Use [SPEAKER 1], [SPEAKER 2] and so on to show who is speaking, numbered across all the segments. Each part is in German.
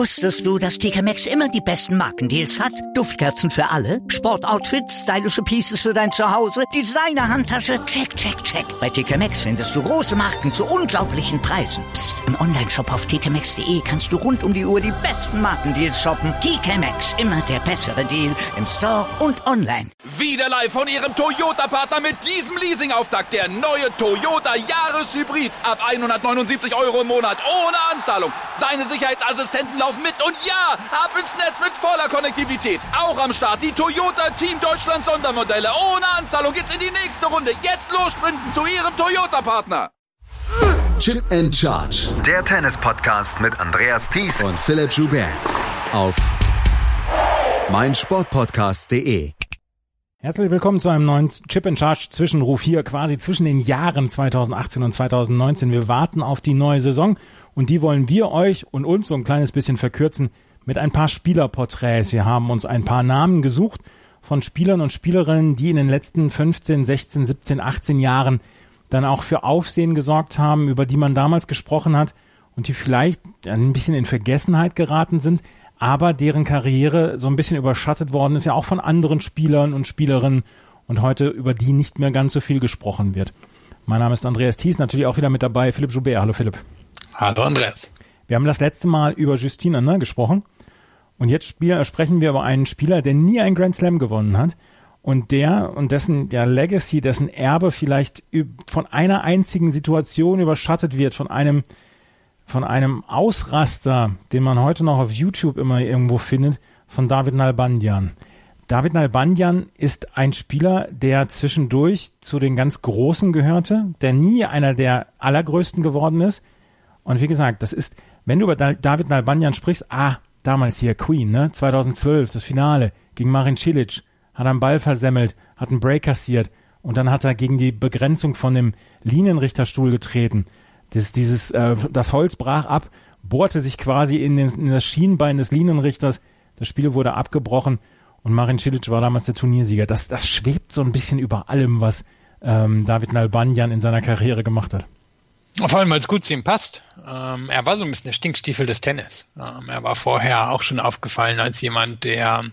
[SPEAKER 1] Wusstest du, dass TK Maxx immer die besten Markendeals hat? Duftkerzen für alle, Sportoutfits, stylische Pieces für dein Zuhause, Designer-Handtasche, check, check, check. Bei TK Maxx findest du große Marken zu unglaublichen Preisen. Psst. Im Onlineshop auf tkmaxx.de kannst du rund um die Uhr die besten Markendeals shoppen. TK Maxx, immer der bessere Deal im Store und online.
[SPEAKER 2] Wieder live von Ihrem Toyota-Partner mit diesem Leasing-Auftakt. Der neue Toyota Jahreshybrid. Ab 179 € im Monat ohne Anzahlung. Seine Sicherheitsassistenten laufen mit und ja, ab ins Netz mit voller Konnektivität. Auch am Start die Toyota Team Deutschland Sondermodelle. Ohne Anzahlung geht's in die nächste Runde. Jetzt los sprinten zu Ihrem Toyota-Partner.
[SPEAKER 3] Chip and Charge.
[SPEAKER 4] Der Tennis-Podcast mit Andreas Thies
[SPEAKER 3] und Philipp Joubert. Auf meinsportpodcast.de.
[SPEAKER 5] Herzlich willkommen zu einem neuen Chip and Charge Zwischenruf hier quasi zwischen den Jahren 2018 und 2019. Wir warten auf die neue Saison und die wollen wir euch und uns so ein kleines bisschen verkürzen mit ein paar Spielerporträts. Wir haben uns ein paar Namen gesucht von Spielern und Spielerinnen, die in den letzten 15, 16, 17, 18 Jahren dann auch für Aufsehen gesorgt haben, über die man damals gesprochen hat und die vielleicht ein bisschen in Vergessenheit geraten sind, aber deren Karriere so ein bisschen überschattet worden ist, ja auch von anderen Spielern und Spielerinnen und heute über die nicht mehr ganz so viel gesprochen wird. Mein Name ist Andreas Thies, natürlich auch wieder mit dabei Philipp Joubert. Hallo Philipp.
[SPEAKER 6] Hallo Andreas.
[SPEAKER 5] Wir haben das letzte Mal über Justine Henin gesprochen und jetzt sprechen wir über einen Spieler, der nie einen Grand Slam gewonnen hat und dessen Legacy, dessen Erbe vielleicht von einer einzigen Situation überschattet wird, von einem Ausraster, den man heute noch auf YouTube immer irgendwo findet, von David Nalbandian. David Nalbandian ist ein Spieler, der zwischendurch zu den ganz Großen gehörte, der nie einer der Allergrößten geworden ist. Und wie gesagt, das ist, wenn du über David Nalbandian sprichst, damals hier Queen, ne? 2012, das Finale gegen Marin Cilic, hat einen Ball versemmelt, hat einen Break kassiert und dann hat er gegen die Begrenzung von dem Linienrichterstuhl getreten. Das Holz brach ab, bohrte sich quasi in das Schienbein des Linienrichters. Das Spiel wurde abgebrochen und Marin Cilic war damals der Turniersieger. Das schwebt so ein bisschen über allem, was David Nalbandian in seiner Karriere gemacht hat.
[SPEAKER 6] Vor allem, weil es gut zu ihm passt. Er war so ein bisschen der Stinkstiefel des Tennis. Er war vorher auch schon aufgefallen als jemand, der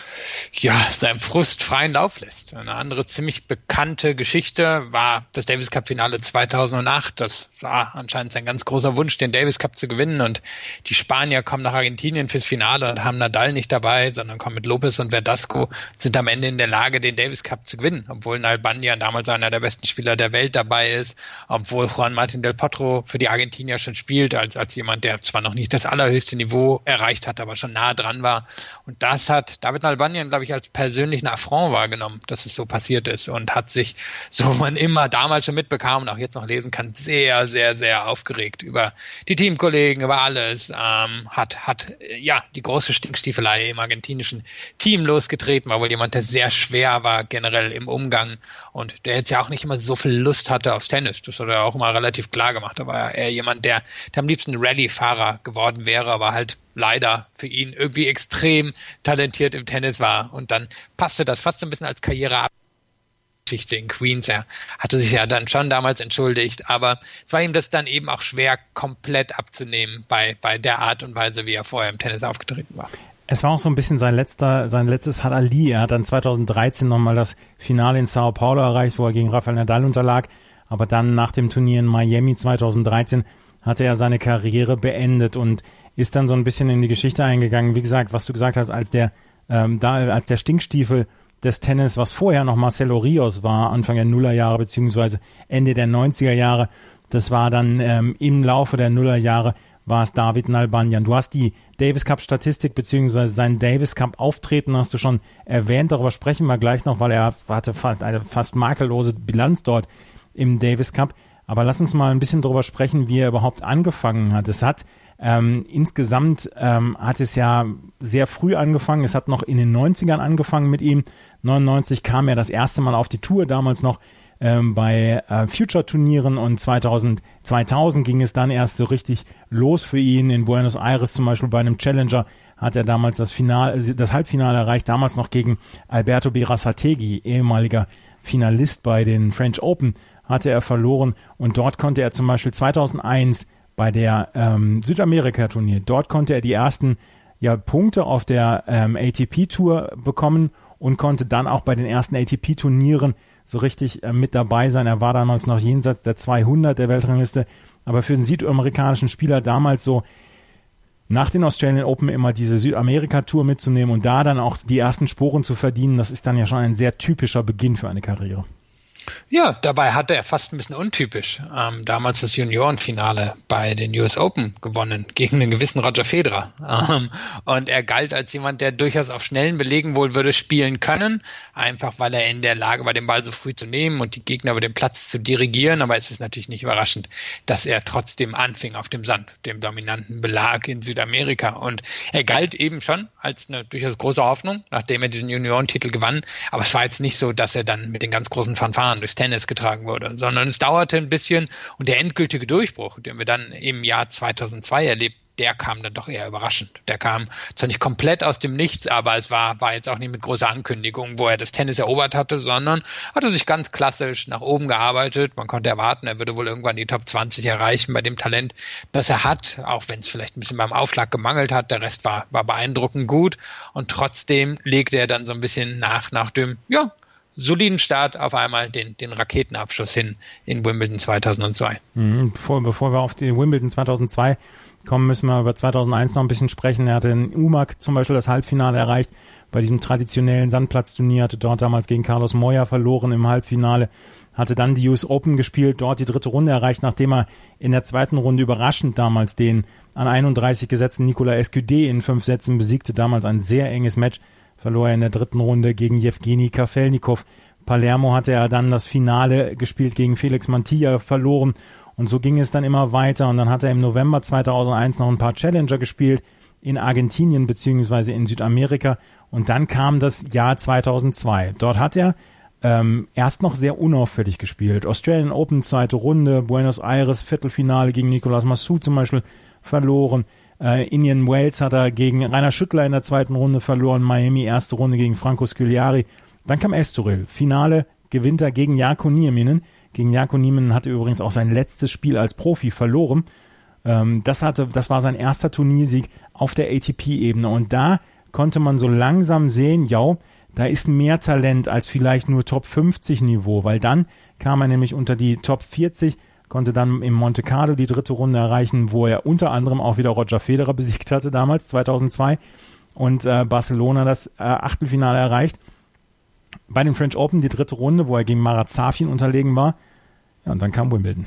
[SPEAKER 6] seinem Frust freien Lauf lässt. Eine andere ziemlich bekannte Geschichte war das Davis Cup Finale 2008. Das war anscheinend sein ganz großer Wunsch, den Davis Cup zu gewinnen. Und die Spanier kommen nach Argentinien fürs Finale und haben Nadal nicht dabei, sondern kommen mit Lopez und Verdasco, sind am Ende in der Lage, den Davis Cup zu gewinnen. Obwohl Nalbandian damals einer der besten Spieler der Welt dabei ist, obwohl Juan Martín del Potro für die Argentinier schon spielt, als jemand, der zwar noch nicht das allerhöchste Niveau erreicht hat, aber schon nah dran war. Und das hat David Nalbandian, glaube ich, als persönlichen Affront wahrgenommen, dass es so passiert ist und hat sich, so man immer damals schon mitbekam und auch jetzt noch lesen kann, sehr, sehr, sehr aufgeregt über die Teamkollegen, über alles, hat die große Stinkstiefelei im argentinischen Team losgetreten, war wohl jemand, der sehr schwer war generell im Umgang und der jetzt ja auch nicht immer so viel Lust hatte aufs Tennis. Das hat er auch immer relativ klar gemacht. Da war eher jemand, der am liebsten Rallye-Fahrer geworden wäre, aber halt leider für ihn irgendwie extrem talentiert im Tennis war. Und dann passte das fast so ein bisschen als Karrieregeschichte in Queens. Er hatte sich ja dann schon damals entschuldigt, aber es war ihm das dann eben auch schwer, komplett abzunehmen bei der Art und Weise, wie er vorher im Tennis aufgetreten war.
[SPEAKER 5] Es war auch so ein bisschen sein letztes Halali. Er hat dann 2013 nochmal das Finale in Sao Paulo erreicht, wo er gegen Rafael Nadal unterlag. Aber dann nach dem Turnier in Miami 2013 hatte er seine Karriere beendet und ist dann so ein bisschen in die Geschichte eingegangen. Wie gesagt, was du gesagt hast, als der Stinkstiefel des Tennis, was vorher noch Marcelo Rios war, Anfang der Nullerjahre beziehungsweise Ende der 90er Jahre. Das war dann im Laufe der Nullerjahre war es David Nalbandian. Du hast die Davis Cup Statistik beziehungsweise sein Davis Cup Auftreten hast du schon erwähnt. Darüber sprechen wir gleich noch, weil er hatte eine fast makellose Bilanz dort im Davis Cup. Aber lass uns mal ein bisschen darüber sprechen, wie er überhaupt angefangen hat. Es hat insgesamt hat es ja sehr früh angefangen. Es hat noch in den 90ern angefangen mit ihm. 99 kam er das erste Mal auf die Tour, damals noch bei Future-Turnieren und 2000 ging es dann erst so richtig los für ihn. In Buenos Aires zum Beispiel bei einem Challenger hat er damals das Halbfinale erreicht, damals noch gegen Alberto Berasategui, ehemaliger Finalist bei den French Open, hatte er verloren und dort konnte er zum Beispiel 2001 bei der Südamerika-Turnier. Dort konnte er die ersten Punkte auf der ATP-Tour bekommen und konnte dann auch bei den ersten ATP-Turnieren so richtig mit dabei sein. Er war damals noch jenseits der 200 der Weltrangliste, aber für den südamerikanischen Spieler damals so nach den Australian Open immer diese Südamerika-Tour mitzunehmen und da dann auch die ersten Sporen zu verdienen, das ist dann ja schon ein sehr typischer Beginn für eine Karriere.
[SPEAKER 6] Ja, dabei hatte er fast ein bisschen untypisch damals das Juniorenfinale bei den US Open gewonnen gegen einen gewissen Roger Federer. Und er galt als jemand, der durchaus auf schnellen Belegen wohl würde spielen können, einfach weil er in der Lage war, den Ball so früh zu nehmen und die Gegner über den Platz zu dirigieren. Aber es ist natürlich nicht überraschend, dass er trotzdem anfing auf dem Sand, dem dominanten Belag in Südamerika. Und er galt eben schon als eine durchaus große Hoffnung, nachdem er diesen Juniorentitel gewann. Aber es war jetzt nicht so, dass er dann mit den ganz großen Fanfaren durchs Tennis getragen wurde, sondern es dauerte ein bisschen und der endgültige Durchbruch, den wir dann im Jahr 2002 erlebt, der kam dann doch eher überraschend. Der kam zwar nicht komplett aus dem Nichts, aber es war jetzt auch nicht mit großer Ankündigung, wo er das Tennis erobert hatte, sondern hatte sich ganz klassisch nach oben gearbeitet. Man konnte erwarten, er würde wohl irgendwann die Top 20 erreichen bei dem Talent, das er hat, auch wenn es vielleicht ein bisschen beim Aufschlag gemangelt hat. Der Rest war beeindruckend gut und trotzdem legte er dann so ein bisschen nach dem, soliden Start auf einmal den Raketenabschuss hin in Wimbledon 2002.
[SPEAKER 5] Bevor wir auf die Wimbledon 2002 kommen, müssen wir über 2001 noch ein bisschen sprechen. Er hatte in Umag zum Beispiel das Halbfinale erreicht bei diesem traditionellen Sandplatzturnier, hatte dort damals gegen Carlos Moya verloren im Halbfinale, hatte dann die US Open gespielt, dort die dritte Runde erreicht, nachdem er in der zweiten Runde überraschend damals den an 31 gesetzten Nicolas Escudé in 5 Sätzen besiegte, damals ein sehr enges Match, verlor er in der dritten Runde gegen Jewgeni Kafelnikov. Palermo hatte er dann das Finale gespielt gegen Felix Mantilla, verloren. Und so ging es dann immer weiter. Und dann hat er im November 2001 noch ein paar Challenger gespielt in Argentinien bzw. in Südamerika. Und dann kam das Jahr 2002. Dort hat er erst noch sehr unauffällig gespielt. Australian Open, zweite Runde, Buenos Aires, Viertelfinale gegen Nicolas Massou zum Beispiel verloren. Indian Wells hat er gegen Rainer Schüttler in der zweiten Runde verloren, Miami erste Runde gegen Franco Scugliari. Dann kam Estoril, Finale gewinnt er gegen Jarkko Nieminen. Gegen Jarkko Nieminen hatte übrigens auch sein letztes Spiel als Profi verloren. Das war sein erster Turniersieg auf der ATP-Ebene und da konnte man so langsam sehen, da ist mehr Talent als vielleicht nur Top 50 Niveau, weil dann kam er nämlich unter die Top 40, konnte dann im Monte Carlo die dritte Runde erreichen, wo er unter anderem auch wieder Roger Federer besiegt hatte, damals 2002, und Barcelona das Achtelfinale erreicht. Bei den French Open die dritte Runde, wo er gegen Marat Safin unterlegen war. Ja, und dann kam Wimbledon.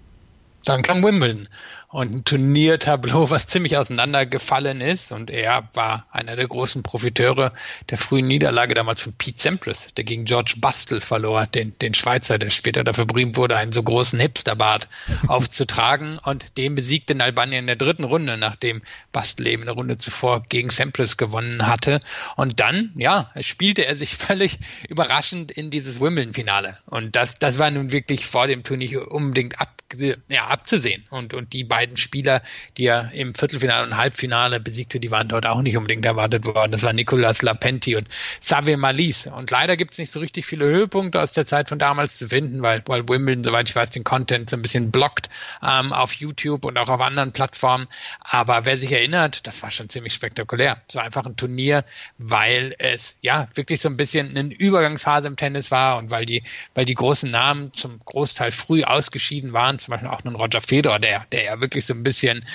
[SPEAKER 5] Und ein Turniertableau, was ziemlich auseinandergefallen ist. Und er war einer der großen Profiteure der frühen Niederlage damals von Pete Sampras, der gegen George Bastel verlor, den Schweizer, der später dafür berühmt wurde, einen so großen Hipsterbart aufzutragen. Und den besiegte Albanien in der dritten Runde, nachdem Bastel eben eine Runde zuvor gegen Sampras gewonnen hatte. Und dann, spielte er sich völlig überraschend in dieses Wimbledon-Finale. Und das war nun wirklich vor dem Turnier unbedingt abzusehen. Und die beiden Spieler, die er im Viertelfinale und Halbfinale besiegte, die waren dort auch nicht unbedingt erwartet worden. Das waren Nicolas Lapenti und Xavier Malisse. Und leider gibt es nicht so richtig viele Höhepunkte aus der Zeit von damals zu finden, weil Wimbledon, soweit ich weiß, den Content so ein bisschen blockt auf YouTube und auch auf anderen Plattformen. Aber wer sich erinnert, das war schon ziemlich spektakulär. Es war einfach ein Turnier, weil es wirklich so ein bisschen eine Übergangsphase im Tennis war und weil die großen Namen zum Großteil früh ausgeschieden waren, zum Beispiel auch ein Roger Federer, der ja wirklich so ein bisschen,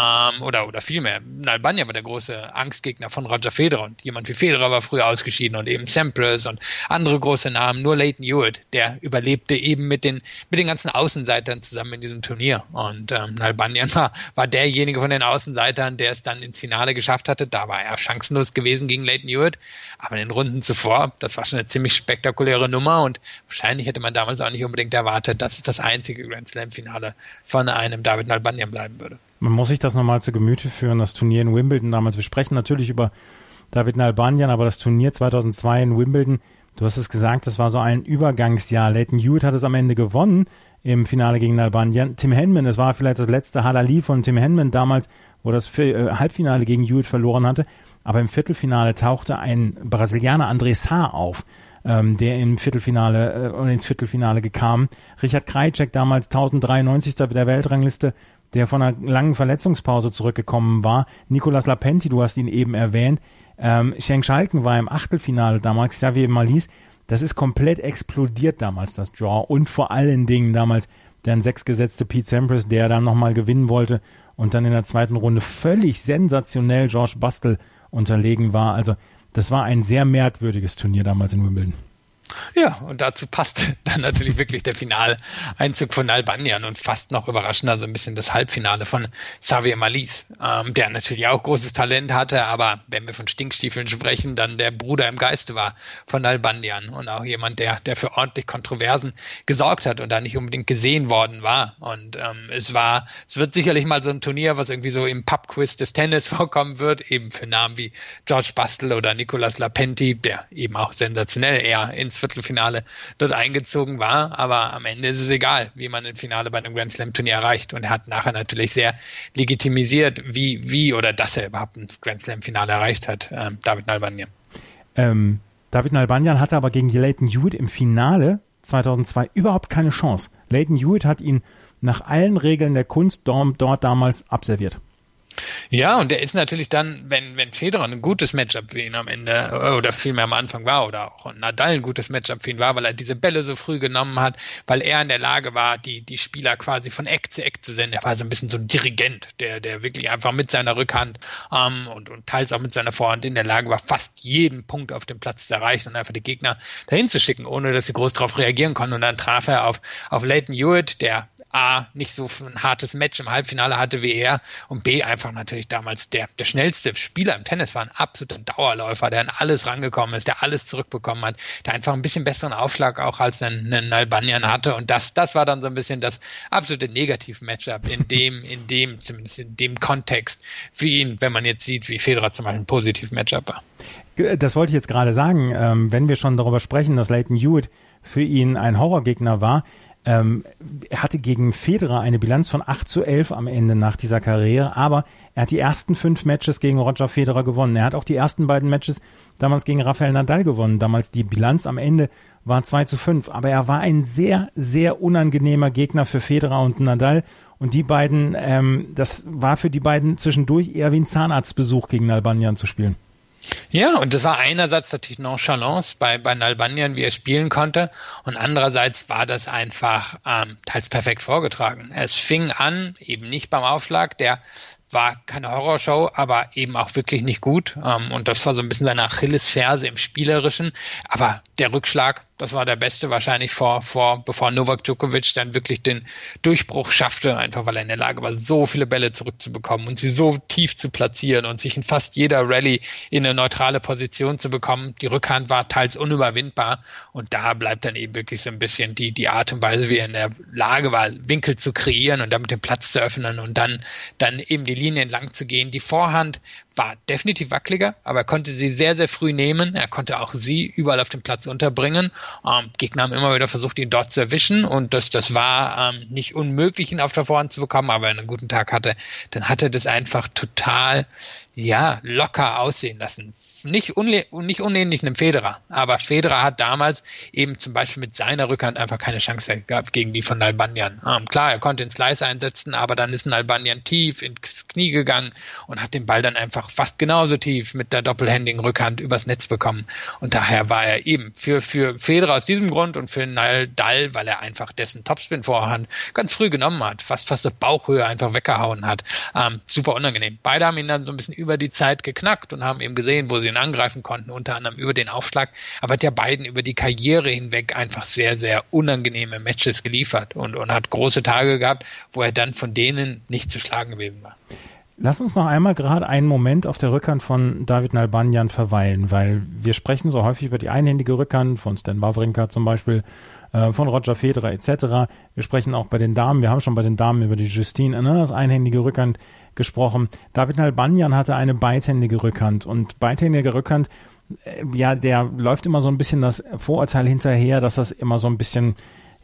[SPEAKER 5] oder vielmehr, Albanien war der große Angstgegner von Roger Federer und jemand wie Federer war früher ausgeschieden und eben Sampras und andere große Namen, nur Lleyton Hewitt, der überlebte eben mit den ganzen Außenseitern zusammen in diesem Turnier und Albanien war derjenige von den Außenseitern, der es dann ins Finale geschafft hatte. Da war er chancenlos gewesen gegen Lleyton Hewitt, aber in den Runden zuvor, das war schon eine ziemlich spektakuläre Nummer und wahrscheinlich hätte man damals auch nicht unbedingt erwartet, dass es das einzige Grand Slam-Finale von einem David Nalbandian bleiben würde. Man muss sich das nochmal zu Gemüte führen, das Turnier in Wimbledon damals. Wir sprechen natürlich über David Nalbandian, aber das Turnier 2002 in Wimbledon, du hast es gesagt, das war so ein Übergangsjahr. Lleyton Hewitt hat es am Ende gewonnen im Finale gegen Nalbandian. Tim Henman, es war vielleicht das letzte Halali von Tim Henman damals, wo das Halbfinale gegen Hewitt verloren hatte, aber im Viertelfinale tauchte ein Brasilianer André Sá auf, der ins Viertelfinale gekam. Richard Krajicek, damals 1093. der Weltrangliste, der von einer langen Verletzungspause zurückgekommen war. Nicolas Lapenti, du hast ihn eben erwähnt. Schenk Schalken war im Achtelfinale damals, Xavier Malisse. Das ist komplett explodiert damals, das Draw. Und vor allen Dingen damals der an 6 gesetzte Pete Sampras, der dann nochmal gewinnen wollte und dann in der zweiten Runde völlig sensationell George Bastel unterlegen war. Also das war ein sehr merkwürdiges Turnier damals in Wimbledon.
[SPEAKER 6] Ja, und dazu passt dann natürlich wirklich der Finaleinzug von Nalbandian und fast noch überraschender so ein bisschen das Halbfinale von Xavier Malisse, der natürlich auch großes Talent hatte, aber wenn wir von Stinkstiefeln sprechen, dann der Bruder im Geiste war von Nalbandian und auch jemand, der für ordentlich Kontroversen gesorgt hat und da nicht unbedingt gesehen worden war. Und es wird sicherlich mal so ein Turnier, was irgendwie so im Pub-Quiz des Tennis vorkommen wird, eben für Namen wie George Bastel oder Nicolas Lapenti, der eben auch sensationell eher ins Viertelfinale dort eingezogen war, aber am Ende ist es egal, wie man ein Finale bei einem Grand Slam Turnier erreicht, und er hat nachher natürlich sehr legitimisiert, wie oder dass er überhaupt ein Grand Slam Finale erreicht hat, David Nalbandian.
[SPEAKER 5] David Nalbandian hatte aber gegen Lleyton Hewitt im Finale 2002 überhaupt keine Chance. Lleyton Hewitt hat ihn nach allen Regeln der Kunst dort damals abserviert.
[SPEAKER 6] Ja, und der ist natürlich dann, wenn Federer ein gutes Matchup für ihn am Ende oder vielmehr am Anfang war oder auch Nadal ein gutes Matchup für ihn war, weil er diese Bälle so früh genommen hat, weil er in der Lage war, die Spieler quasi von Eck zu Eck zu senden. Er war so ein bisschen so ein Dirigent, der wirklich einfach mit seiner Rückhand und teils auch mit seiner Vorhand in der Lage war, fast jeden Punkt auf dem Platz zu erreichen und einfach die Gegner dahin zu schicken, ohne dass sie groß darauf reagieren konnten. Und dann traf er auf Lleyton Hewitt, der A, nicht so ein hartes Match im Halbfinale hatte wie er, und B, einfach natürlich damals der schnellste Spieler im Tennis war, ein absoluter Dauerläufer, der an alles rangekommen ist, der alles zurückbekommen hat, der einfach ein bisschen besseren Aufschlag auch als ein Nalbandian hatte, und das war dann so ein bisschen das absolute Negativ-Matchup in dem zumindest in dem Kontext für ihn, wenn man jetzt sieht, wie Federer zum Beispiel ein Positiv-Matchup war.
[SPEAKER 5] Das wollte ich jetzt gerade sagen, wenn wir schon darüber sprechen, dass Lleyton Hewitt für ihn ein Horrorgegner war. Er hatte gegen Federer eine Bilanz von 8-11 am Ende nach dieser Karriere, aber er hat die ersten 5 Matches gegen Roger Federer gewonnen. Er hat auch die ersten beiden Matches damals gegen Rafael Nadal gewonnen. Damals die Bilanz am Ende war 2-5, aber er war ein sehr, sehr unangenehmer Gegner für Federer und Nadal, und die beiden, das war für die beiden zwischendurch eher wie ein Zahnarztbesuch gegen Nalbandian zu spielen.
[SPEAKER 6] Ja, und das war einerseits natürlich Nonchalance bei Nalbandian, wie er spielen konnte, und andererseits war das einfach teils perfekt vorgetragen. Es fing an, eben nicht beim Aufschlag, der war keine Horrorshow, aber eben auch wirklich nicht gut, und das war so ein bisschen seine Achillesferse im Spielerischen, aber der Rückschlag, das war der beste wahrscheinlich bevor Novak Djokovic dann wirklich den Durchbruch schaffte, einfach weil er in der Lage war, so viele Bälle zurückzubekommen und sie so tief zu platzieren und sich in fast jeder Rallye in eine neutrale Position zu bekommen. Die Rückhand war teils unüberwindbar, und da bleibt dann eben wirklich so ein bisschen die Art und Weise, wie er in der Lage war, Winkel zu kreieren und damit den Platz zu öffnen und dann eben die Linie entlang zu gehen. Die Vorhand war definitiv wackeliger, aber er konnte sie sehr, sehr früh nehmen. Er konnte auch sie überall auf dem Platz unterbringen. Gegner haben immer wieder versucht, ihn dort zu erwischen, und das war nicht unmöglich, ihn auf der Vorhand zu bekommen, aber wenn er einen guten Tag hatte, dann hat er das einfach total locker aussehen lassen. Nicht unähnlich einem Federer, aber Federer hat damals eben zum Beispiel mit seiner Rückhand einfach keine Chance gehabt gegen die von Nalbandian. Klar, er konnte den Slice einsetzen, aber dann ist Nalbandian tief ins Knie gegangen und hat den Ball dann einfach fast genauso tief mit der doppelhändigen Rückhand übers Netz bekommen. Und daher war er eben für Federer aus diesem Grund und für Nadal, weil er einfach dessen Topspin-Vorhand ganz früh genommen hat, fast auf Bauchhöhe einfach weggehauen hat. Super unangenehm. Beide haben ihn dann so ein bisschen über die Zeit geknackt und haben eben gesehen, wo sie ihn angreifen konnten, unter anderem über den Aufschlag, aber hat ja beiden über die Karriere hinweg einfach sehr, sehr unangenehme Matches geliefert und hat große Tage gehabt, wo er dann von denen nicht zu schlagen gewesen war.
[SPEAKER 5] Lass uns noch einmal gerade einen Moment auf der Rückhand von David Nalbandian verweilen, weil wir sprechen so häufig über die einhändige Rückhand von Stan Wawrinka zum Beispiel, von Roger Federer etc. Wir sprechen auch bei den Damen, wir haben schon bei den Damen über die Justine Henin, einhändige Rückhand gesprochen. David Nalbandian hatte eine beidhändige Rückhand, und beidhändige Rückhand, der läuft immer so ein bisschen das Vorurteil hinterher, dass das immer so ein bisschen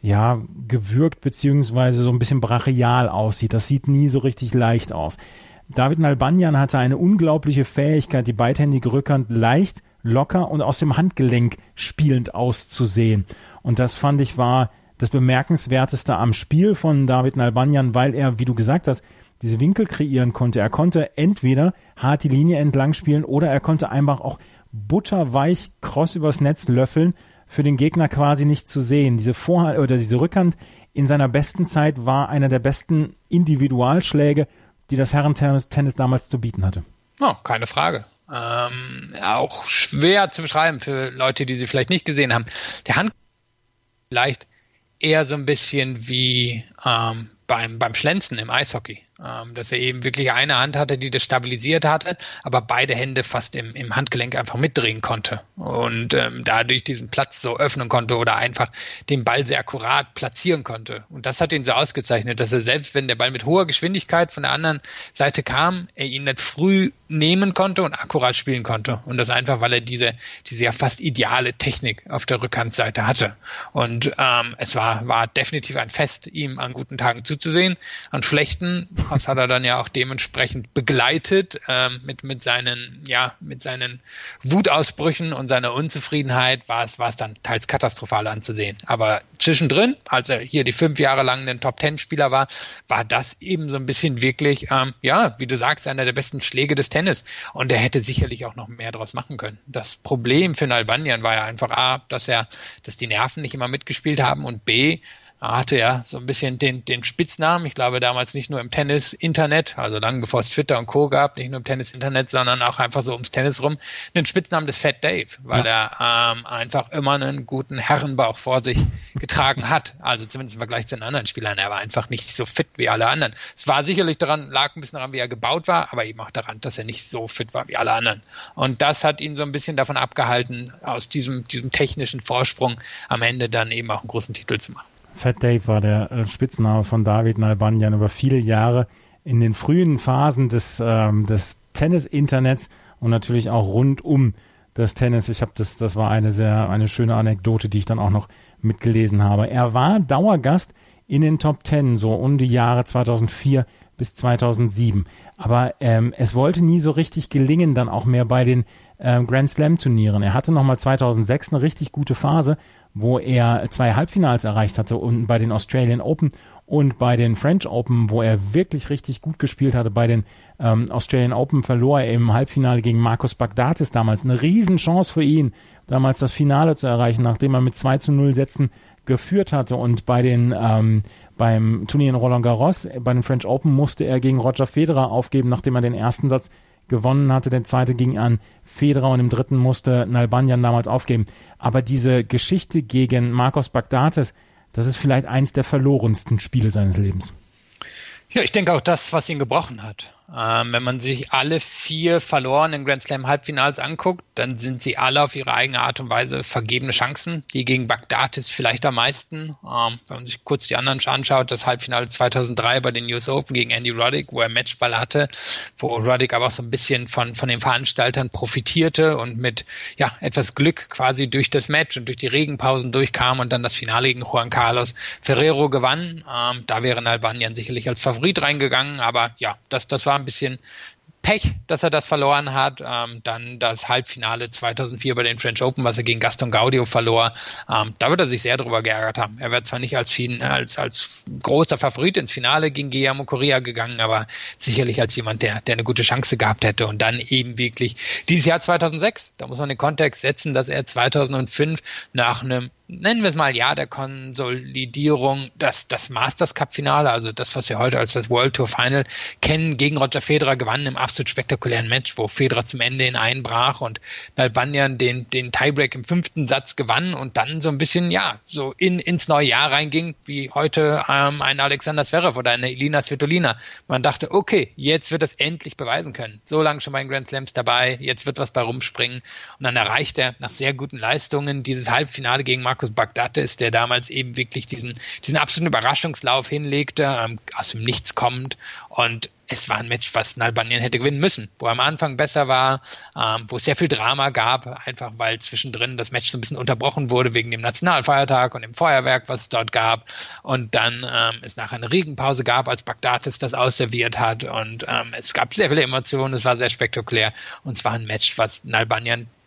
[SPEAKER 5] gewürgt beziehungsweise so ein bisschen brachial aussieht. Das sieht nie so richtig leicht aus. David Nalbandian hatte eine unglaubliche Fähigkeit, die beidhändige Rückhand leicht, locker und aus dem Handgelenk spielend auszusehen. Und das fand ich war das Bemerkenswerteste am Spiel von David Nalbandian, weil er, wie du gesagt hast, diese Winkel kreieren konnte. Er konnte entweder hart die Linie entlang spielen oder er konnte einfach auch butterweich Cross übers Netz löffeln, für den Gegner quasi nicht zu sehen. Diese diese Rückhand in seiner besten Zeit war einer der besten Individualschläge, die das Herrentennis damals zu bieten hatte.
[SPEAKER 6] Oh, keine Frage. Auch schwer zu beschreiben für Leute, die sie vielleicht nicht gesehen haben. Der Hand vielleicht eher so ein bisschen wie beim Schlenzen im Eishockey. Dass er eben wirklich eine Hand hatte, die das stabilisiert hatte, aber beide Hände fast im Handgelenk einfach mitdrehen konnte und dadurch diesen Platz so öffnen konnte oder einfach den Ball sehr akkurat platzieren konnte. Und das hat ihn so ausgezeichnet, dass er selbst, wenn der Ball mit hoher Geschwindigkeit von der anderen Seite kam, er ihn nicht früh nehmen konnte und akkurat spielen konnte. Und das einfach, weil er diese ja fast ideale Technik auf der Rückhandseite hatte. Und es war definitiv ein Fest, ihm an guten Tagen zuzusehen. An schlechten, das hat er dann ja auch dementsprechend begleitet mit seinen Wutausbrüchen und seiner Unzufriedenheit war es dann teils katastrophal anzusehen. Aber zwischendrin, als er hier die 5 Jahre lang ein Top-10-Spieler war das eben so ein bisschen wirklich, wie du sagst, einer der besten Schläge des Tennis. Und er hätte sicherlich auch noch mehr draus machen können. Das Problem für Nalbandian war ja einfach A, dass die Nerven nicht immer mitgespielt haben und B, hatte ja so ein bisschen den Spitznamen, ich glaube damals nicht nur im Tennis-Internet, also lange bevor es Twitter und Co. gab, nicht nur im Tennis-Internet, sondern auch einfach so ums Tennis rum, den Spitznamen des Fat Dave, weil er einfach immer einen guten Herrenbauch vor sich getragen hat, also zumindest im Vergleich zu den anderen Spielern. Er war einfach nicht so fit wie alle anderen. Es war sicherlich lag ein bisschen daran, wie er gebaut war, aber eben auch daran, dass er nicht so fit war wie alle anderen. Und das hat ihn so ein bisschen davon abgehalten, aus diesem technischen Vorsprung am Ende dann eben auch einen großen Titel zu machen.
[SPEAKER 5] Fat Dave war der Spitzname von David Nalbandian über viele Jahre in den frühen Phasen des Tennis-Internets und natürlich auch rund um das Tennis. Das war eine schöne Anekdote, die ich dann auch noch mitgelesen habe. Er war Dauergast in den Top 10, so um die Jahre 2004 bis 2007. Aber es wollte nie so richtig gelingen, dann auch mehr bei den Grand Slam Turnieren. Er hatte nochmal 2006 eine richtig gute Phase, wo er 2 Halbfinals erreicht hatte und bei den Australian Open und bei den French Open, wo er wirklich richtig gut gespielt hatte. Bei den Australian Open verlor er im Halbfinale gegen Marcos Baghdatis damals. Eine Riesenchance für ihn, damals das Finale zu erreichen, nachdem er mit 2-0 Sätzen geführt hatte. Und beim Turnier in Roland Garros, bei den French Open, musste er gegen Roger Federer aufgeben, nachdem er den ersten Satz gewonnen hatte. Der zweite ging an Federer und im dritten musste Nalbandian damals aufgeben. Aber diese Geschichte gegen Marcos Baghdatis, das ist vielleicht eins der verlorensten Spiele seines Lebens.
[SPEAKER 6] Ja, ich denke auch das, was ihn gebrochen hat. Wenn man sich alle 4 verlorenen Grand Slam Halbfinals anguckt, dann sind sie alle auf ihre eigene Art und Weise vergebene Chancen. Die gegen Baghdatis vielleicht am meisten. Wenn man sich kurz die anderen anschaut, das Halbfinale 2003 bei den US Open gegen Andy Roddick, wo er Matchball hatte, wo Roddick aber auch so ein bisschen von den Veranstaltern profitierte und mit etwas Glück quasi durch das Match und durch die Regenpausen durchkam und dann das Finale gegen Juan Carlos Ferrero gewann. Da wäre Nalbandian sicherlich als Favorit reingegangen, aber das war ein bisschen Pech, dass er das verloren hat. Dann das Halbfinale 2004 bei den French Open, was er gegen Gaston Gaudio verlor. Da wird er sich sehr drüber geärgert haben. Er wird zwar nicht als großer Favorit ins Finale gegen Guillermo Correa gegangen, aber sicherlich als jemand, der eine gute Chance gehabt hätte. Und dann eben wirklich dieses Jahr 2006, da muss man den Kontext setzen, dass er 2005 nach einem, nennen wir es mal, der Konsolidierung, das Masters Cup Finale, also das, was wir heute als das World Tour Final kennen, gegen Roger Federer gewann im absolut spektakulären Match, wo Federer zum Ende in einbrach und Nalbandian den Tiebreak im 5. Satz gewann und dann so ein bisschen, so ins neue Jahr reinging, wie heute ein Alexander Zverev oder eine Elina Svitolina. Man dachte, okay, jetzt wird es endlich beweisen können. So lange schon bei den Grand Slams dabei, jetzt wird was bei rumspringen. Und dann erreicht er nach sehr guten Leistungen dieses Halbfinale gegen Marcos Baghdatis, der damals eben wirklich diesen absoluten Überraschungslauf hinlegte, aus dem Nichts kommt, und es war ein Match, was Nalbandian hätte gewinnen müssen, wo er am Anfang besser war, wo es sehr viel Drama gab, einfach weil zwischendrin das Match so ein bisschen unterbrochen wurde wegen dem Nationalfeiertag und dem Feuerwerk, was es dort gab, und dann es nachher eine Regenpause gab, als Baghdatis das ausserviert hat, und es gab sehr viele Emotionen, es war sehr spektakulär und es war ein Match, was Nalbandian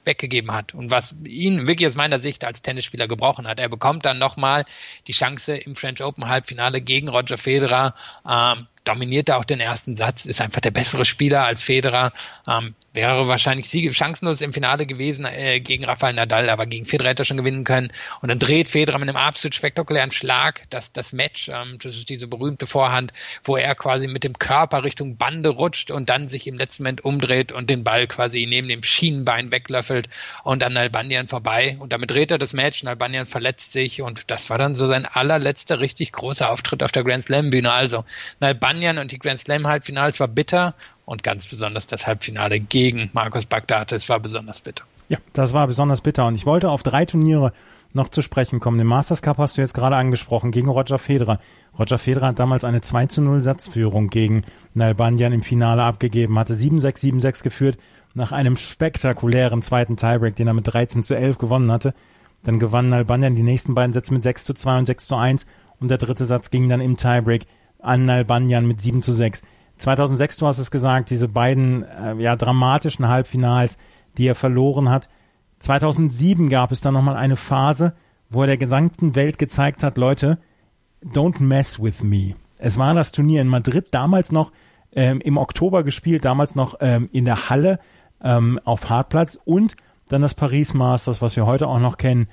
[SPEAKER 6] weggegeben hat und was ihn wirklich aus meiner Sicht als Tennisspieler gebrochen hat. Er bekommt dann nochmal die Chance im French Open Halbfinale gegen Roger Federer, dominiert er auch den ersten Satz, ist einfach der bessere Spieler als Federer, wäre wahrscheinlich chancenlos im Finale gewesen gegen Rafael Nadal, aber gegen Federer hätte er schon gewinnen können. Und dann dreht Federer mit einem absolut spektakulären Schlag das Match, das ist diese berühmte Vorhand, wo er quasi mit dem Körper Richtung Bande rutscht und dann sich im letzten Moment umdreht und den Ball quasi neben dem Schienenbein weglöffelt und an Nalbandian vorbei. Und damit dreht er das Match, Nalbandian verletzt sich und das war dann so sein allerletzter richtig großer Auftritt auf der Grand Slam Bühne. Also Nalbandian und die Grand Slam Halbfinals war bitter. Und ganz besonders das Halbfinale gegen Marcos Baghdatis war besonders bitter.
[SPEAKER 5] Ja, das war besonders bitter. Und ich wollte auf 3 Turniere noch zu sprechen kommen. Den Masters Cup hast du jetzt gerade angesprochen, gegen Roger Federer. Roger Federer hat damals eine 2:0 Satzführung gegen Nalbandian im Finale abgegeben, hatte 7-6, 7-6 geführt, nach einem spektakulären zweiten Tiebreak, den er mit 13:11 gewonnen hatte. Dann gewann Nalbandian die nächsten beiden Sätze mit 6:2 und 6:1 und der dritte Satz ging dann im Tiebreak an Nalbandian mit 7:6. 2006, du hast es gesagt, diese beiden dramatischen Halbfinals, die er verloren hat. 2007 gab es dann nochmal eine Phase, wo er der gesamten Welt gezeigt hat, Leute, don't mess with me. Es war das Turnier in Madrid, damals noch im Oktober gespielt, damals noch in der Halle auf Hartplatz und dann das Paris Masters, was wir heute auch noch kennen,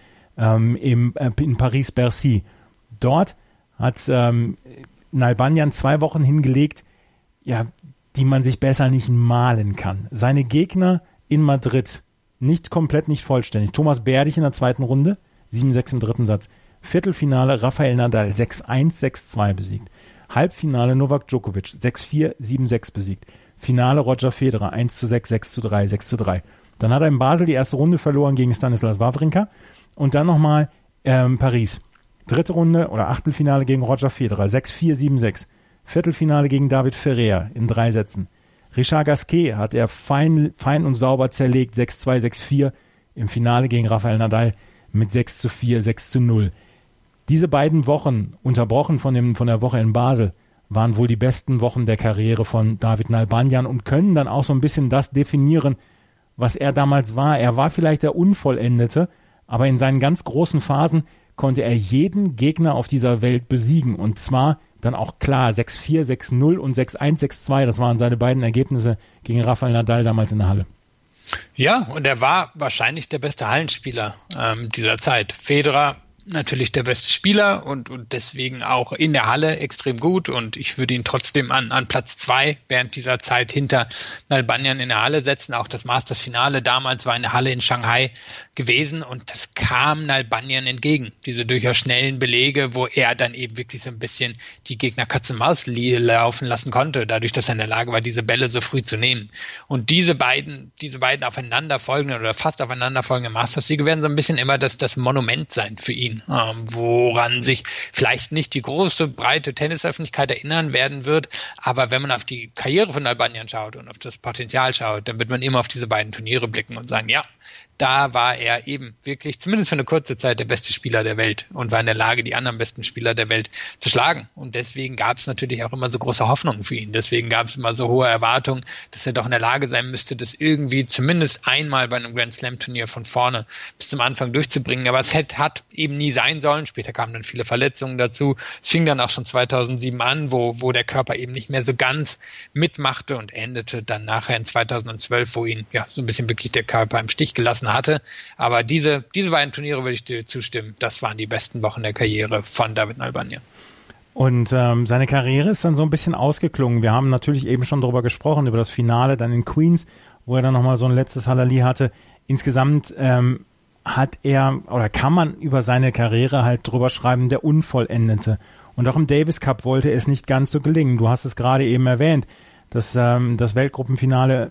[SPEAKER 5] in Paris-Bercy. Dort hat Nalbandian 2 Wochen hingelegt, die man sich besser nicht malen kann. Seine Gegner in Madrid, nicht komplett, nicht vollständig. Thomas Berdych in der zweiten Runde, 7-6 im dritten Satz. Viertelfinale Rafael Nadal, 6-1, 6-2 besiegt. Halbfinale Novak Djokovic, 6-4, 7-6 besiegt. Finale Roger Federer, 1-6, 6-3, 6-3. Dann hat er in Basel die erste Runde verloren gegen Stanislas Wawrinka und dann nochmal Paris. Dritte Runde oder Achtelfinale gegen Roger Federer, 6-4, 7-6. Viertelfinale gegen David Ferrer in 3 Sätzen. Richard Gasquet hat er fein und sauber zerlegt, 6-2, 6-4. Im Finale gegen Rafael Nadal mit 6-4, 6-0. Diese beiden Wochen, unterbrochen von der Woche in Basel, waren wohl die besten Wochen der Karriere von David Nalbandian und können dann auch so ein bisschen das definieren, was er damals war. Er war vielleicht der Unvollendete, aber in seinen ganz großen Phasen konnte er jeden Gegner auf dieser Welt besiegen. Und zwar dann auch klar 6-4, 6-0 und 6-1, 6-2. Das waren seine beiden Ergebnisse gegen Rafael Nadal damals in der Halle.
[SPEAKER 6] Ja, und er war wahrscheinlich der beste Hallenspieler dieser Zeit. Federer natürlich der beste Spieler und deswegen auch in der Halle extrem gut und ich würde ihn trotzdem an Platz 2 während dieser Zeit hinter Nalbandian in der Halle setzen. Auch das Masters-Finale damals war in der Halle in Shanghai gewesen und das kam Nalbandian entgegen. Diese durchaus schnellen Belege, wo er dann eben wirklich so ein bisschen die Gegner Katz-und-Maus laufen lassen konnte, dadurch, dass er in der Lage war, diese Bälle so früh zu nehmen. Und diese beiden aufeinanderfolgenden oder fast aufeinanderfolgenden Masters-Siege werden so ein bisschen immer das Monument sein für ihn. Woran sich vielleicht nicht die große, breite Tennisöffentlichkeit erinnern werden wird, aber wenn man auf die Karriere von Nalbandian schaut und auf das Potenzial schaut, dann wird man immer auf diese beiden Turniere blicken und sagen, ja, da war er eben wirklich, zumindest für eine kurze Zeit, der beste Spieler der Welt und war in der Lage, die anderen besten Spieler der Welt zu schlagen. Und deswegen gab es natürlich auch immer so große Hoffnungen für ihn. Deswegen gab es immer so hohe Erwartungen, dass er doch in der Lage sein müsste, das irgendwie zumindest einmal bei einem Grand Slam Turnier von vorne bis zum Anfang durchzubringen. Aber es hat eben nie sein sollen. Später kamen dann viele Verletzungen dazu. Es fing dann auch schon 2007 an, wo der Körper eben nicht mehr so ganz mitmachte und endete dann nachher in 2012, wo ihn ja so ein bisschen wirklich der Körper im Stich gelassen hatte. Aber diese beiden Turniere würde ich dir zustimmen. Das waren die besten Wochen der Karriere von David Nalbandian.
[SPEAKER 5] Und seine Karriere ist dann so ein bisschen ausgeklungen. Wir haben natürlich eben schon darüber gesprochen, über das Finale dann in Queens, wo er dann nochmal so ein letztes Halali hatte. Insgesamt hat er, oder kann man über seine Karriere halt drüber schreiben, der Unvollendete. Und auch im Davis Cup wollte es nicht ganz so gelingen. Du hast es gerade eben erwähnt, das Weltgruppenfinale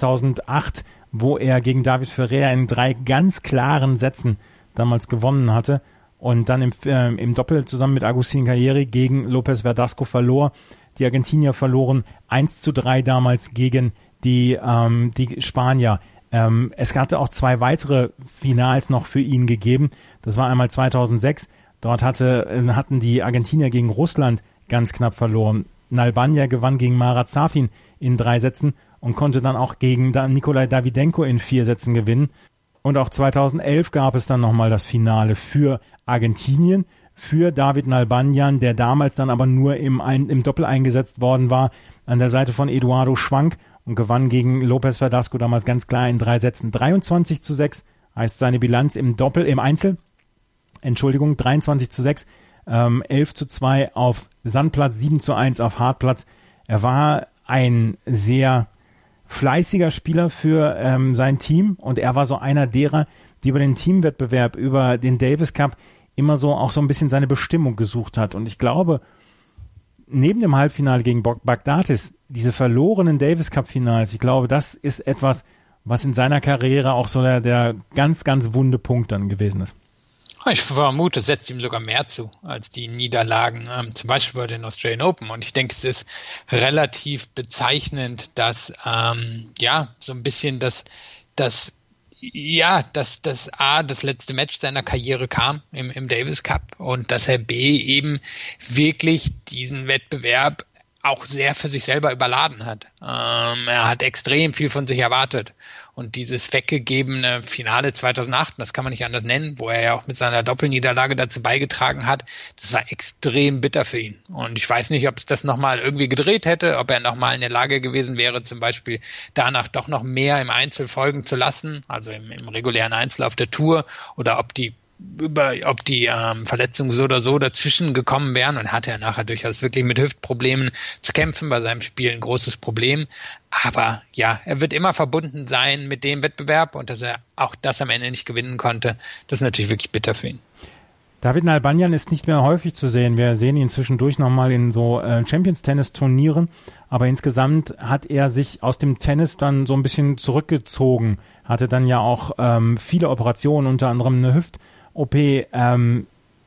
[SPEAKER 5] 2008, wo er gegen David Ferrer in 3 ganz klaren Sätzen damals gewonnen hatte und dann im Doppel zusammen mit Agustin Calleri gegen Lopez Verdasco verlor. Die Argentinier verloren 1-3 damals gegen die Spanier. Es hatte auch 2 weitere Finals noch für ihn gegeben. Das war einmal 2006. Dort hatten die Argentinier gegen Russland ganz knapp verloren. Nalbandian gewann gegen Marat Safin in 3 Sätzen und konnte dann auch gegen Nikolai Davydenko in 4 Sätzen gewinnen. Und auch 2011 gab es dann nochmal das Finale für Argentinien, für David Nalbandian, der damals dann aber nur im Doppel eingesetzt worden war, an der Seite von Eduardo Schwank und gewann gegen Lopez Verdasco damals ganz klar in 3 Sätzen. 23:6 heißt seine Bilanz im Einzel. 23:6, 11:2 auf Sandplatz, 7:1 auf Hartplatz. Er war ein sehr fleißiger Spieler für sein Team und er war so einer derer, die über den Teamwettbewerb, über den Davis Cup immer so auch so ein bisschen seine Bestimmung gesucht hat. Und ich glaube, neben dem Halbfinale gegen Baghdatis, diese verlorenen Davis Cup Finals, ich glaube, das ist etwas, was in seiner Karriere auch so der ganz, ganz wunde Punkt dann gewesen ist.
[SPEAKER 6] Ich vermute, es setzt ihm sogar mehr zu als die Niederlagen, zum Beispiel bei den Australian Open. Und ich denke, es ist relativ bezeichnend, dass so ein bisschen das letzte Match seiner Karriere kam im Davis Cup und dass Herr B. eben wirklich diesen Wettbewerb auch sehr für sich selber überladen hat. Er hat extrem viel von sich erwartet. Und dieses weggegebene Finale 2008, das kann man nicht anders nennen, wo er ja auch mit seiner Doppelniederlage dazu beigetragen hat, das war extrem bitter für ihn. Und ich weiß nicht, ob es das nochmal irgendwie gedreht hätte, ob er nochmal in der Lage gewesen wäre, zum Beispiel danach doch noch mehr im Einzel folgen zu lassen, also im regulären Einzel auf der Tour, oder ob die Verletzungen so oder so dazwischen gekommen wären, und hatte er nachher durchaus wirklich mit Hüftproblemen zu kämpfen, bei seinem Spiel ein großes Problem. Aber ja, er wird immer verbunden sein mit dem Wettbewerb, und dass er auch das am Ende nicht gewinnen konnte, das ist natürlich wirklich bitter für ihn.
[SPEAKER 5] David Nalbandian ist nicht mehr häufig zu sehen. Wir sehen ihn zwischendurch nochmal in so Champions-Tennis-Turnieren, aber insgesamt hat er sich aus dem Tennis dann so ein bisschen zurückgezogen, hatte dann ja auch viele Operationen, unter anderem eine Hüft-OP. Er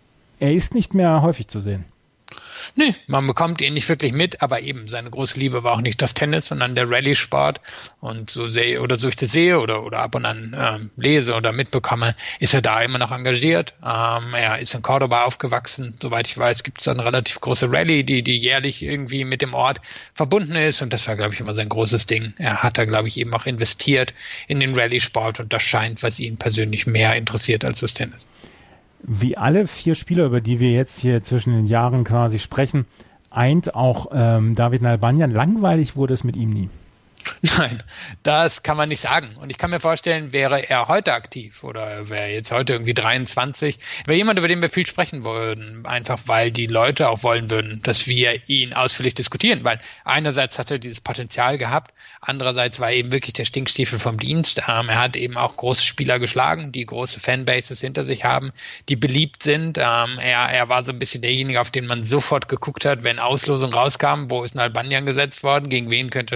[SPEAKER 5] ist nicht mehr häufig zu sehen.
[SPEAKER 6] Nee, man bekommt ihn nicht wirklich mit, aber eben seine große Liebe war auch nicht das Tennis, sondern der Rallye-Sport. Und so ich das sehe oder ab und an lese oder mitbekomme, ist er da immer noch engagiert. Er ist in Cordoba aufgewachsen. Soweit ich weiß, gibt es da eine relativ große Rallye, die jährlich irgendwie mit dem Ort verbunden ist. Und das war, glaube ich, immer sein großes Ding. Er hat da, glaube ich, eben auch investiert in den Rallye-Sport, und das scheint, was ihn persönlich mehr interessiert als das Tennis.
[SPEAKER 5] Wie alle 4 Spieler, über die wir jetzt hier zwischen den Jahren quasi sprechen, eint auch David Nalbandian. Langweilig wurde es mit ihm nie.
[SPEAKER 6] Nein, das kann man nicht sagen. Und ich kann mir vorstellen, wäre er heute aktiv oder wäre jetzt heute irgendwie 23, wäre jemand, über den wir viel sprechen würden, einfach weil die Leute auch wollen würden, dass wir ihn ausführlich diskutieren, weil einerseits hat er dieses Potenzial gehabt, andererseits war er eben wirklich der Stinkstiefel vom Dienst. Er hat eben auch große Spieler geschlagen, die große Fanbases hinter sich haben, die beliebt sind. Er war so ein bisschen derjenige, auf den man sofort geguckt hat, wenn Auslosung rauskam, wo ist Nalbandian gesetzt worden, gegen wen könnte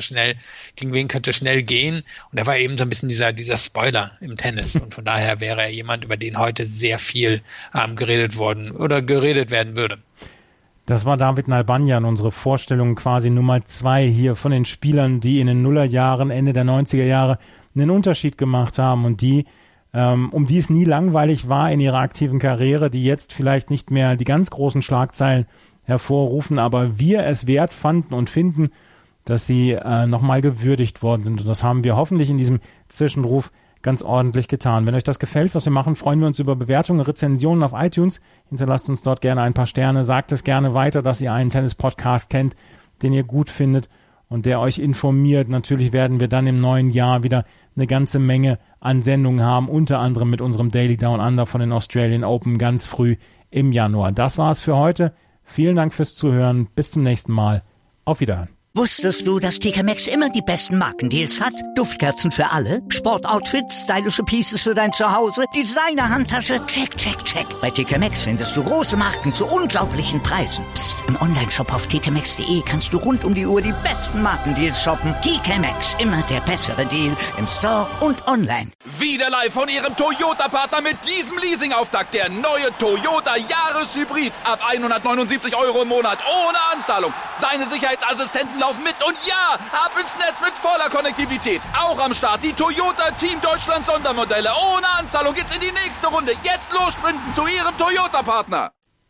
[SPEAKER 6] schnell gehen, und er war eben so ein bisschen dieser Spoiler im Tennis, und von daher wäre er jemand, über den heute sehr viel geredet werden würde.
[SPEAKER 5] Das war David Nalbandian, unsere Vorstellung quasi Nummer 2 hier von den Spielern, die in den Nullerjahren, Ende der 90er Jahre einen Unterschied gemacht haben und die, um die es nie langweilig war in ihrer aktiven Karriere, die jetzt vielleicht nicht mehr die ganz großen Schlagzeilen hervorrufen, aber wir es wert fanden und finden, dass sie nochmal gewürdigt worden sind. Und das haben wir hoffentlich in diesem Zwischenruf ganz ordentlich getan. Wenn euch das gefällt, was wir machen, freuen wir uns über Bewertungen, Rezensionen auf iTunes. Hinterlasst uns dort gerne ein paar Sterne. Sagt es gerne weiter, dass ihr einen Tennis-Podcast kennt, den ihr gut findet und der euch informiert. Natürlich werden wir dann im neuen Jahr wieder eine ganze Menge an Sendungen haben, unter anderem mit unserem Daily Down Under von den Australian Open ganz früh im Januar. Das war's für heute. Vielen Dank fürs Zuhören. Bis zum nächsten Mal. Auf Wiederhören.
[SPEAKER 1] Wusstest du, dass TK Maxx immer die besten Markendeals hat? Duftkerzen für alle, Sportoutfits, stylische Pieces für dein Zuhause, Designer-Handtasche, check, check, check. Bei TK Maxx findest du große Marken zu unglaublichen Preisen. Psst. Im Onlineshop auf tkmaxx.de kannst du rund um die Uhr die besten Markendeals shoppen. TK Maxx, immer der bessere Deal im Store und online.
[SPEAKER 2] Wieder live von ihrem Toyota-Partner mit diesem Leasing-Auftakt. Der neue Toyota Jahreshybrid. Ab 179 € im Monat, ohne Anzahlung. Seine Sicherheitsassistenten laufen mit und ja, ab ins Netz mit voller Konnektivität. Auch am Start die Toyota Team Deutschland Sondermodelle. Ohne Anzahlung geht's in die nächste Runde. Jetzt los sprinten zu ihrem Toyota-Partner.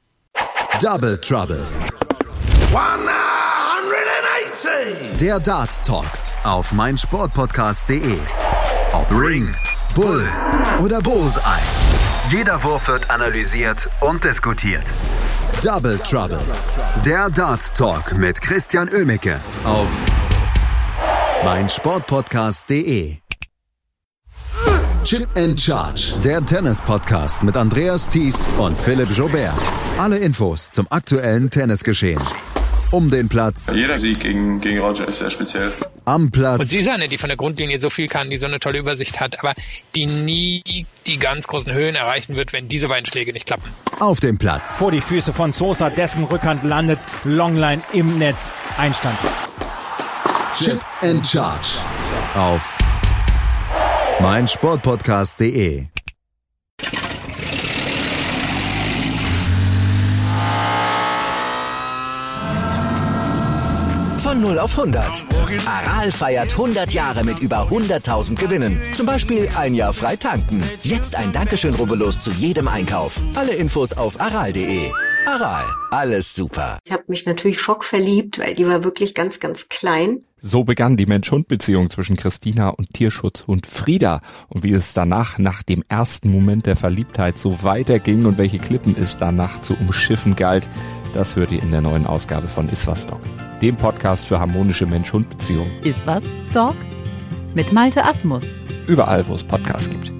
[SPEAKER 3] Double Trouble.
[SPEAKER 4] 180!
[SPEAKER 3] Der Dart Talk auf meinsportpodcast.de. Ob Ring, Bull oder Bullseye.
[SPEAKER 4] Jeder Wurf wird analysiert und diskutiert.
[SPEAKER 3] Double Trouble. Der Dart Talk mit Christian Oemicke auf meinsportpodcast.de. Chip and Charge. Der Tennis-Podcast mit Andreas Thies und Philipp Joubert. Alle Infos zum aktuellen Tennisgeschehen. Um den Platz.
[SPEAKER 7] Jeder Sieg gegen Roger ist sehr speziell.
[SPEAKER 3] Am Platz.
[SPEAKER 6] Und sie ist eine, die von der Grundlinie so viel kann, die so eine tolle Übersicht hat, aber die nie die ganz großen Höhen erreichen wird, wenn diese beiden Schläge nicht klappen.
[SPEAKER 3] Auf dem Platz.
[SPEAKER 5] Vor die Füße von Sosa, dessen Rückhand landet, Longline im Netz, Einstand.
[SPEAKER 3] Chip and Charge. Auf meinsportpodcast.de.
[SPEAKER 8] Von 0 auf 100. Aral feiert 100 Jahre mit über 100.000 Gewinnen. Zum Beispiel ein Jahr frei tanken. Jetzt ein Dankeschön, rubbellos zu jedem Einkauf. Alle Infos auf aral.de. Aral, alles super.
[SPEAKER 9] Ich habe mich natürlich schockverliebt, weil die war wirklich ganz, ganz klein.
[SPEAKER 10] So begann die Mensch-Hund-Beziehung zwischen Christina und Tierschutzhund Frieda. Und wie es danach, nach dem ersten Moment der Verliebtheit, so weiterging und welche Klippen es danach zu umschiffen galt, das hört ihr in der neuen Ausgabe von Iswas Dog, dem Podcast für harmonische Mensch-Hund-Beziehungen.
[SPEAKER 11] Iswas Dog? Mit Malte Asmus.
[SPEAKER 10] Überall, wo es Podcasts gibt.